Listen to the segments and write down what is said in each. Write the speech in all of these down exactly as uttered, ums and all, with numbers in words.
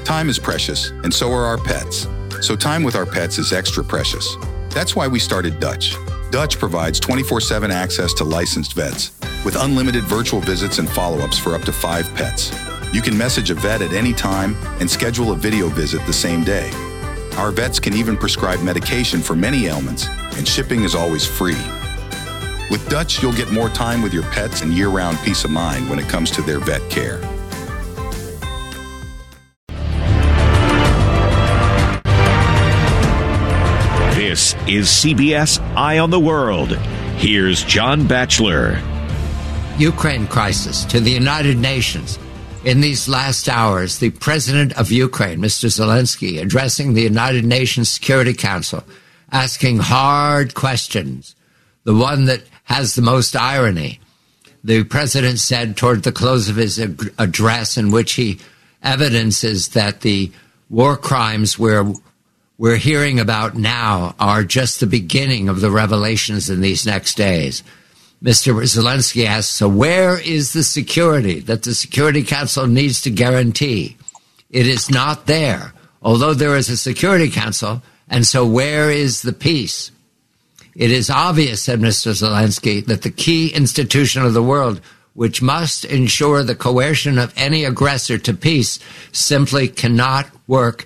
Time is precious, and so are our pets. So time with our pets is extra precious. That's why we started Dutch. Dutch provides twenty-four seven access to licensed vets with unlimited virtual visits and follow-ups for up to five pets. You can message a vet at any time and schedule a video visit the same day. Our vets can even prescribe medication for many ailments, and shipping is always free. With Dutch, you'll get more time with your pets and year-round peace of mind when it comes to their vet care. This is C B S Eye on the World. Here's John Batchelor. Ukraine crisis to the United Nations. In these last hours, the president of Ukraine, Mister Zelensky, addressing the United Nations Security Council, asking hard questions. The one that has the most irony. The president said toward the close of his ag- address, in which he evidences that the war crimes we're, we're hearing about now are just the beginning of the revelations in these next days. Mister Zelensky asks, so where is the security that the Security Council needs to guarantee? It is not there, although there is a Security Council, and so where is the peace? It is obvious, said Mister Zelensky, that the key institution of the world, which must ensure the coercion of any aggressor to peace, simply cannot work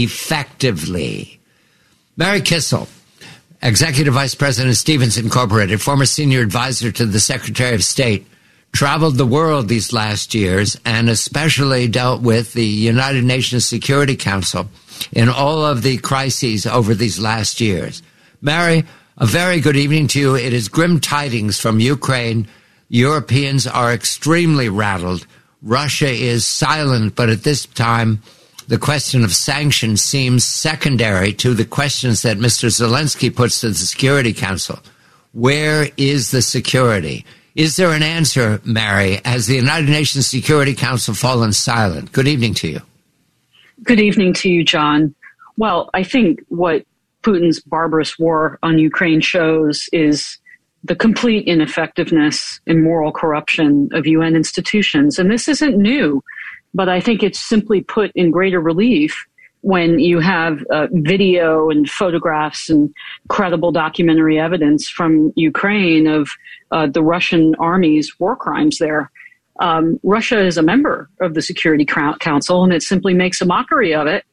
effectively. Mary Kissel, Executive Vice President of Stevens Incorporated, former senior advisor to the Secretary of State, traveled the world these last years and especially dealt with the United Nations Security Council in all of the crises over these last years. Mary, a very good evening to you. It is grim tidings from Ukraine. Europeans are extremely rattled. Russia is silent, but at this time, the question of sanctions seems secondary to the questions that Mister Zelensky puts to the Security Council. Where is the security? Is there an answer, Mary? Has the United Nations Security Council fallen silent? Good evening to you. Good evening to you, John. Well, I think what Putin's barbarous war on Ukraine shows is the complete ineffectiveness and moral corruption of U N institutions. And this isn't new, but I think it's simply put in greater relief when you have uh, video and photographs and credible documentary evidence from Ukraine of uh, the Russian army's war crimes there. Um, Russia is a member of the Security Council, and it simply makes a mockery of it.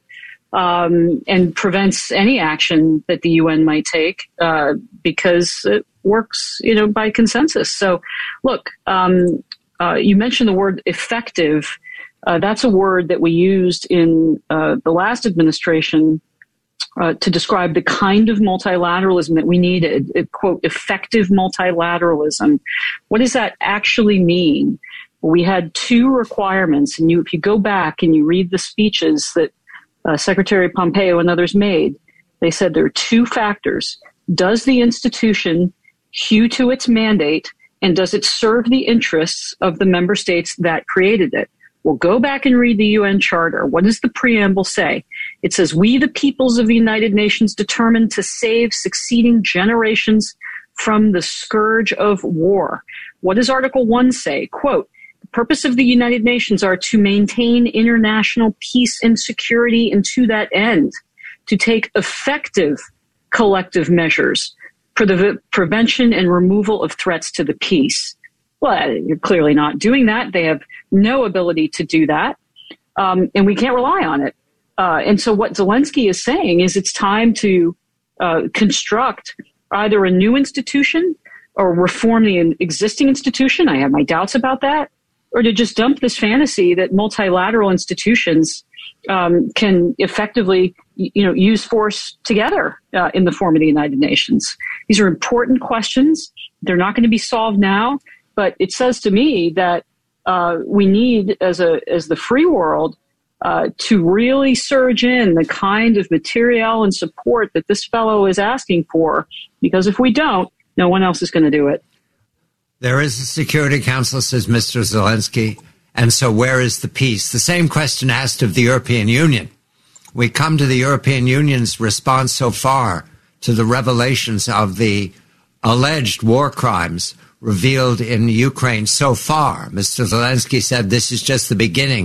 Um, and prevents any action that the U N might take uh, because it works, you know, by consensus. So, look, um, uh, you mentioned the word effective. Uh, that's a word that we used in uh, the last administration uh, to describe the kind of multilateralism that we needed. It, quote, effective multilateralism. What does that actually mean? Well, we had two requirements, and you, if you go back and you read the speeches that Uh, Secretary Pompeo and others made, they said there are two factors. Does the institution hew to its mandate, and does it serve the interests of the member states that created it? Well, go back and read the U N Charter. What does the preamble say? It says, we, the peoples of the United Nations, determined to save succeeding generations from the scourge of war. What does Article one say? Quote, the purpose of the United Nations are to maintain international peace and security, and to that end, to take effective collective measures for the prevention and removal of threats to the peace. Well, you're clearly not doing that. They have no ability to do that, um, and we can't rely on it. Uh, and so what Zelensky is saying is it's time to uh, construct either a new institution or reform the existing institution. I have my doubts about that. Or to just dump this fantasy that multilateral institutions um, can effectively, you know, use force together uh, in the form of the United Nations. These are important questions. They're not going to be solved now, but it says to me that uh, we need, as a as the free world, uh, to really surge in the kind of material and support that this fellow is asking for, because if we don't, no one else is going to do it. There is a Security Council, says Mister Zelensky, and so where is the peace? The same question asked of the European Union. We come to the European Union's response so far to the revelations of the alleged war crimes revealed in Ukraine so far. Mister Zelensky said this is just the beginning.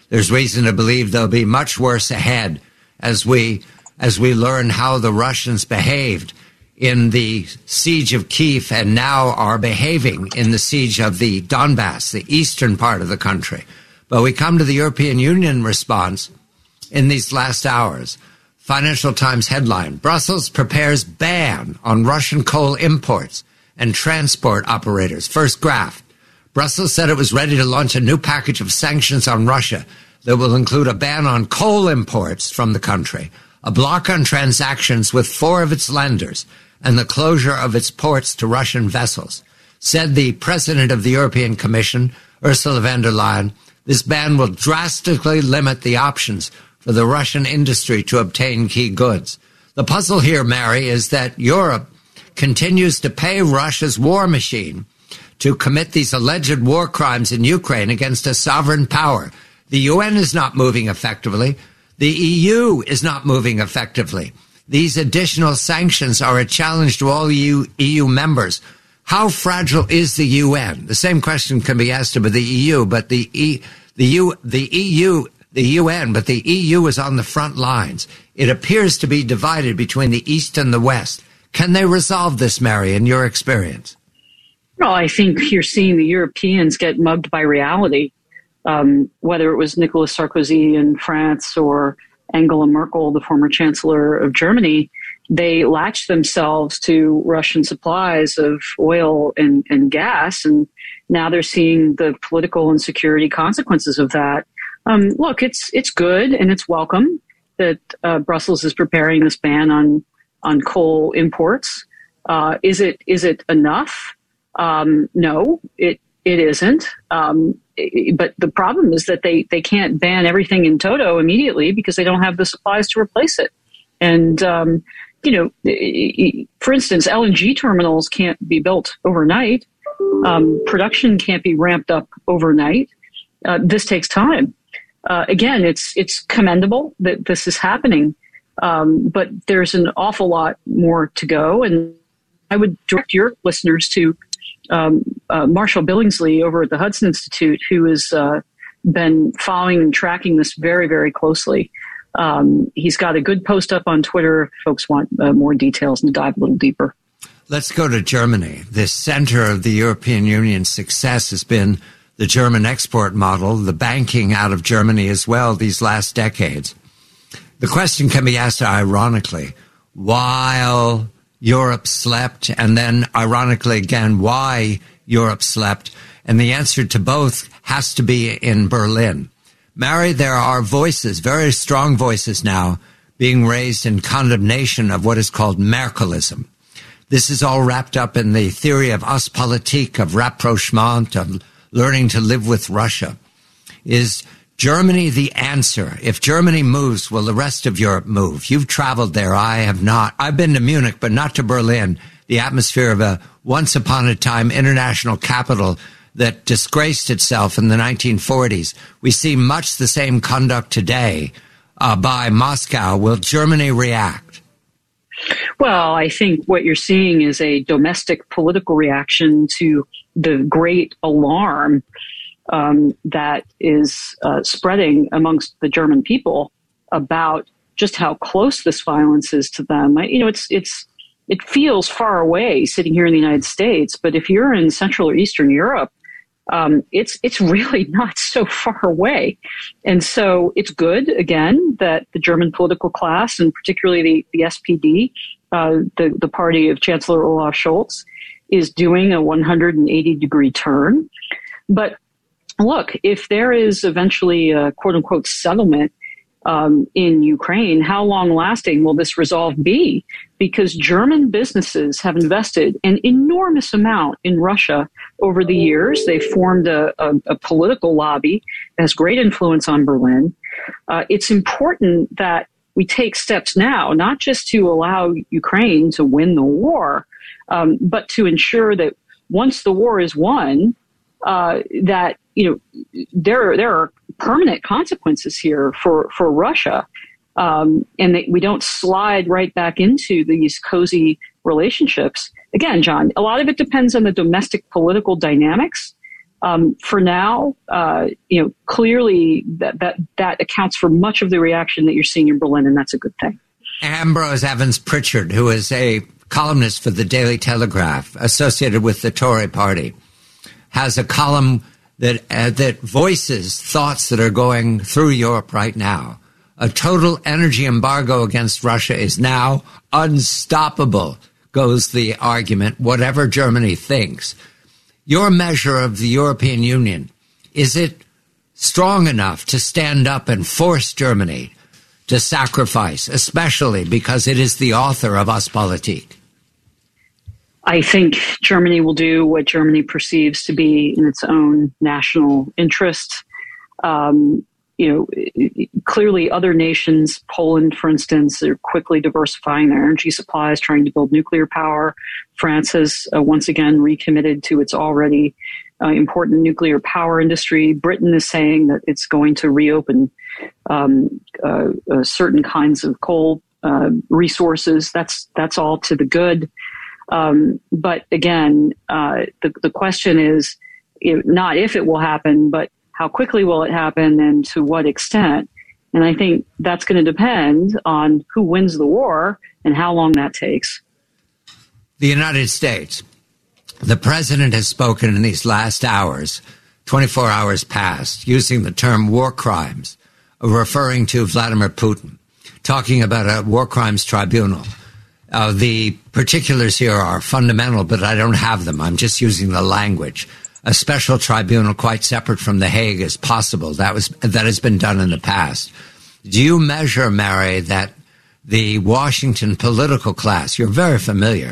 there's reason to believe there'll be much worse ahead as we as we learn how the Russians behaved in the siege of Kyiv and now are behaving in the siege of the Donbass, the eastern part of the country. But we come to the European Union response in these last hours. Financial Times headline, Brussels prepares ban on Russian coal imports and transport operators. First graph. Brussels said it was ready to launch a new package of sanctions on Russia that will include a ban on coal imports from the country, a block on transactions with four of its lenders, and the closure of its ports to Russian vessels. Said the president of the European Commission, Ursula von der Leyen, this ban will drastically limit the options for the Russian industry to obtain key goods. The puzzle here, Mary, is that Europe continues to pay Russia's war machine to commit these alleged war crimes in Ukraine against a sovereign power. The U N is not moving effectively. The E U is not moving effectively. These additional sanctions are a challenge to all E U members. How fragile is the U N? The same question can be asked about the E U, but the E, the U, the E U, the U N, but the E U is on the front lines. It appears to be divided between the East and the West. Can they resolve this, Mary, in your experience? Well, I think you're seeing the Europeans get mugged by reality, um, whether it was Nicolas Sarkozy in France or Angela Merkel, the former chancellor of Germany. They latched themselves to Russian supplies of oil and, and gas, and now they're seeing the political and security consequences of that. Um, look, it's it's good and it's welcome that uh, Brussels is preparing this ban on on coal imports. Uh, is it is it enough? Um, no, it it isn't. Um, it, but the problem is that they, they can't ban everything in toto immediately because they don't have the supplies to replace it. And, um, you know, for instance, L N G terminals can't be built overnight. Um, production can't be ramped up overnight. Uh, this takes time. Uh, again, it's it's commendable that this is happening, um, but there's an awful lot more to go. And I would direct your listeners to Um, uh, Marshall Billingsley over at the Hudson Institute, who has uh, been following and tracking this very, very closely. Um, he's got a good post up on Twitter if folks want uh, more details and dive a little deeper. Let's go to Germany. The center of the European Union's success has been the German export model, the banking out of Germany as well these last decades. The question can be asked ironically, while Europe slept, and then ironically again, why Europe slept. And the answer to both has to be in Berlin. Mary, there are voices, very strong voices now, being raised in condemnation of what is called Merkelism. This is all wrapped up in the theory of Ostpolitik, of rapprochement, of learning to live with Russia. Is Germany the answer? If Germany moves, will the rest of Europe move? You've traveled there. I have not. I've been to Munich, but not to Berlin, the atmosphere of a once-upon-a-time international capital that disgraced itself in the nineteen forties. We see much the same conduct today uh, by Moscow. Will Germany react? Well, I think what you're seeing is a domestic political reaction to the great alarm Um, that is uh, spreading amongst the German people about just how close this violence is to them. I, you know, it's it's it feels far away sitting here in the United States, but if you're in Central or Eastern Europe, um, it's it's really not so far away. And so it's good, again, that the German political class, and particularly the, the S P D, uh, the, the party of Chancellor Olaf Scholz, is doing a one hundred eighty degree turn. But look, if there is eventually a quote-unquote settlement um, in Ukraine, how long-lasting will this resolve be? Because German businesses have invested an enormous amount in Russia over the years. They've formed a, a, a political lobby that has great influence on Berlin. Uh, it's important that we take steps now, not just to allow Ukraine to win the war, um, but to ensure that once the war is won, uh, that you know, there there are permanent consequences here for for Russia, um, and that we don't slide right back into these cozy relationships. Again, John, a lot of it depends on the domestic political dynamics. Um, for now, uh, you know, clearly that, that that accounts for much of the reaction that you're seeing in Berlin, and that's a good thing. Ambrose Evans Pritchard, who is a columnist for the Daily Telegraph associated with the Tory party, has a column that uh, that voices thoughts that are going through Europe right now. A total energy embargo against Russia is now unstoppable, goes the argument, whatever Germany thinks. Your measure of the European Union, is it strong enough to stand up and force Germany to sacrifice, especially because it is the author of Ostpolitik? I think Germany will do what Germany perceives to be in its own national interest. Um, you know, clearly other nations, Poland, for instance, are quickly diversifying their energy supplies, trying to build nuclear power. France has uh, once again recommitted to its already uh, important nuclear power industry. Britain is saying that it's going to reopen um, uh, uh, certain kinds of coal uh, resources. That's that's all to the good. Um, but again, uh, the, the question is it, not if it will happen, but how quickly will it happen and to what extent? And I think that's going to depend on who wins the war and how long that takes. The United States. The president has spoken in these last hours, twenty-four hours past, using the term war crimes, referring to Vladimir Putin, talking about a war crimes tribunal. Uh, the particulars here are fundamental, but I don't have them. I'm just using the language. A special tribunal quite separate from The Hague is possible. That was that has been done in the past. Do you measure, Mary, that the Washington political class, you're very familiar,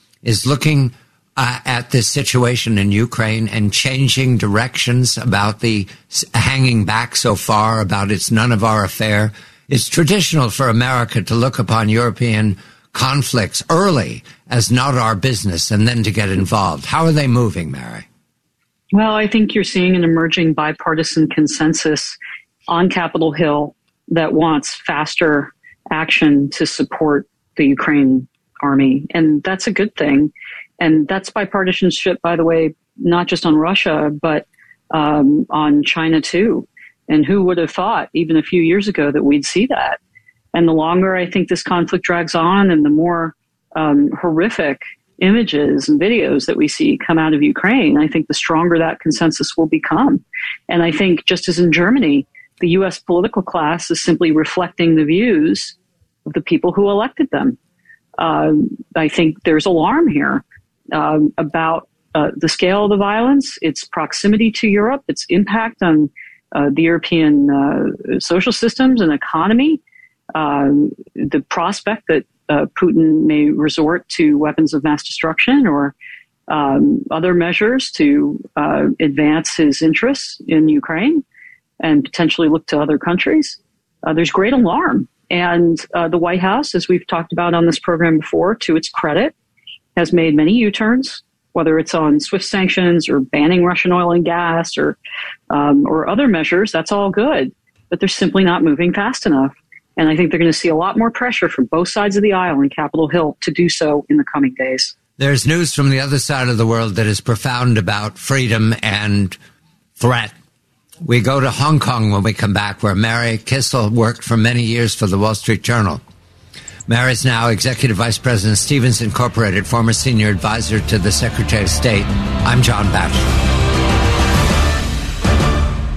is looking uh, at this situation in Ukraine and changing directions about the hanging back so far, about it's none of our affair? It's traditional for America to look upon European conflicts early as not our business and then to get involved. How are they moving, Mary? Well, I think you're seeing an emerging bipartisan consensus on Capitol Hill that wants faster action to support the Ukraine army. And that's a good thing. And that's bipartisanship, by the way, not just on Russia, but um, on China, too. And who would have thought even a few years ago that we'd see that? And the longer I think this conflict drags on and the more um, horrific images and videos that we see come out of Ukraine, I think the stronger that consensus will become. And I think just as in Germany, the U S political class is simply reflecting the views of the people who elected them. Uh, I think there's alarm here um, about uh, the scale of the violence, its proximity to Europe, its impact on uh, the European uh, social systems and economy, uh, the prospect that Uh, Putin may resort to weapons of mass destruction or um, other measures to uh, advance his interests in Ukraine and potentially look to other countries. Uh, there's great alarm. And uh, the White House, as we've talked about on this program before, to its credit, has made many U-turns, whether it's on SWIFT sanctions or banning Russian oil and gas or um, or other measures. That's all good. But they're simply not moving fast enough. And I think they're going to see a lot more pressure from both sides of the aisle in Capitol Hill to do so in the coming days. There's news from the other side of the world that is profound about freedom and threat. We go to Hong Kong when we come back, where Mary Kissel worked for many years for the Wall Street Journal. Mary is now Executive Vice President, Stevens Incorporated, former Senior Advisor to the Secretary of State. I'm John Batchelor.